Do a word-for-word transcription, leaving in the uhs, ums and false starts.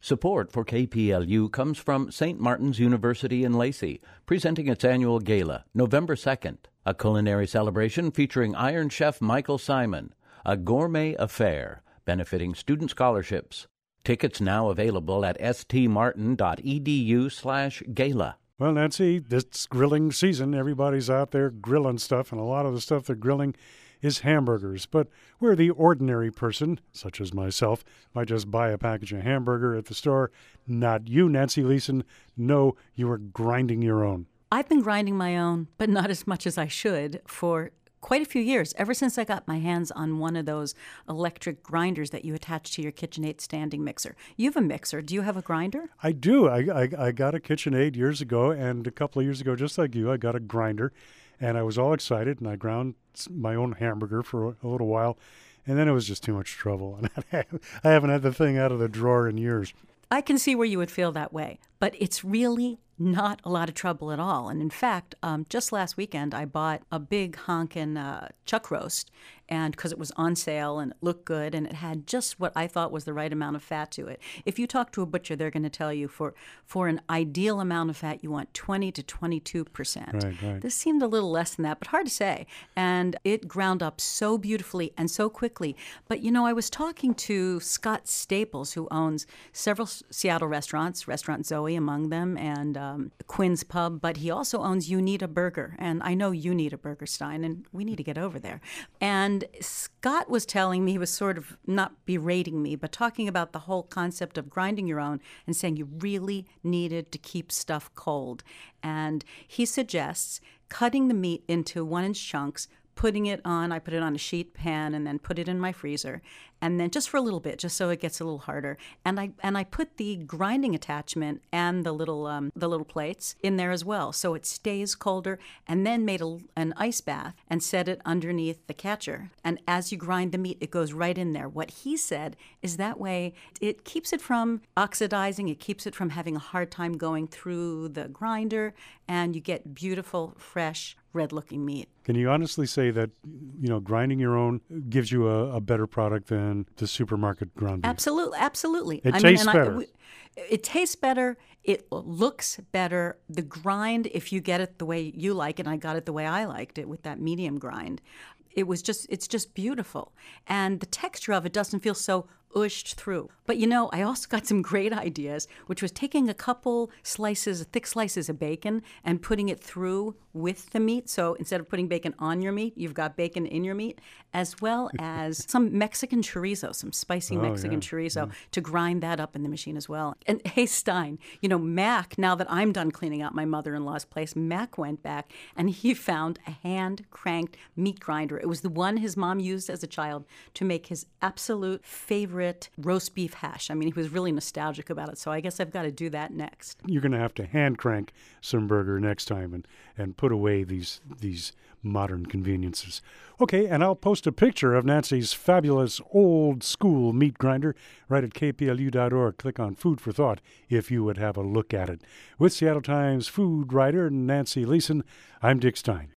Support for K P L U comes from Saint Martin's University in Lacey, presenting its annual gala, November second, a culinary celebration featuring Iron Chef Michael Simon, a gourmet affair benefiting student scholarships. Tickets now available at stmartin.edu slash gala. Well, Nancy, this grilling season, everybody's out there grilling stuff, and a lot of the stuff they're grilling is hamburgers. But where the ordinary person, such as myself, might just buy a package of hamburger at the store, not you, Nancy Leeson. No, you are grinding your own. I've been grinding my own, but not as much as I should, for quite a few years, ever since I got my hands on one of those electric grinders that you attach to your KitchenAid standing mixer. You have a mixer. Do you have a grinder? I do. I, I, I got a KitchenAid years ago, and a couple of years ago, just like you, I got a grinder, and I was all excited, and I ground my own hamburger for a little while, and then it was just too much trouble. And I haven't had the thing out of the drawer in years. I can see where you would feel that way, but it's really not a lot of trouble at all. And in fact, um, just last weekend, I bought a big honkin' uh, chuck roast, and because it was on sale and it looked good and it had just what I thought was the right amount of fat to it. If you talk to a butcher, they're going to tell you for, for an ideal amount of fat, you want twenty to twenty-two percent. Right, right. This seemed a little less than that, but hard to say. And it ground up so beautifully and so quickly. But, you know, I was talking to Scott Staples, who owns several Seattle restaurants, Restaurant Zoe among them, and um, Quinn's Pub, but he also owns You Need a Burger. And I know you need a Burger, Stein, and we need to get over there. And Scott was telling me, he was sort of not berating me, but talking about the whole concept of grinding your own and saying you really needed to keep stuff cold. And he suggests cutting the meat into one-inch chunks, putting it on, I put it on a sheet pan and then put it in my freezer. And then just for a little bit, just so it gets a little harder. And I and I put the grinding attachment and the little um, the little plates in there as well, so it stays colder. And then made a, an ice bath and set it underneath the catcher. And as you grind the meat, it goes right in there. What he said is that way it keeps it from oxidizing, it keeps it from having a hard time going through the grinder, and you get beautiful, fresh, red-looking meat. Can you honestly say that, you know, grinding your own gives you a, a better product than the supermarket ground beef? Absolutely, absolutely. It I tastes mean, and better. I, we, it tastes better. It looks better. The grind, if you get it the way you like it, and I got it the way I liked it with that medium grind, it was just, it's just beautiful. And the texture of it doesn't feel so ooshed through. But you know, I also got some great ideas, which was taking a couple slices, thick slices of bacon and putting it through with the meat. So instead of putting bacon on your meat, you've got bacon in your meat, as well as some Mexican chorizo, some spicy Oh, Mexican yeah, chorizo yeah. to grind that up in the machine as well. And hey, Stein, you know, Mac, now that I'm done cleaning out my mother-in-law's place, Mac went back and he found a hand-cranked meat grinder. It was the one his mom used as a child to make his absolute favorite roast beef hash. I mean, he was really nostalgic about it, so I guess I've got to do that next. You're going to have to hand crank some burger next time and, and put away these these modern conveniences. Okay, and I'll post a picture of Nancy's fabulous old school meat grinder right at k p l u dot org. Click on Food for Thought if you would have a look at it. With Seattle Times food writer Nancy Leeson, I'm Dick Stein.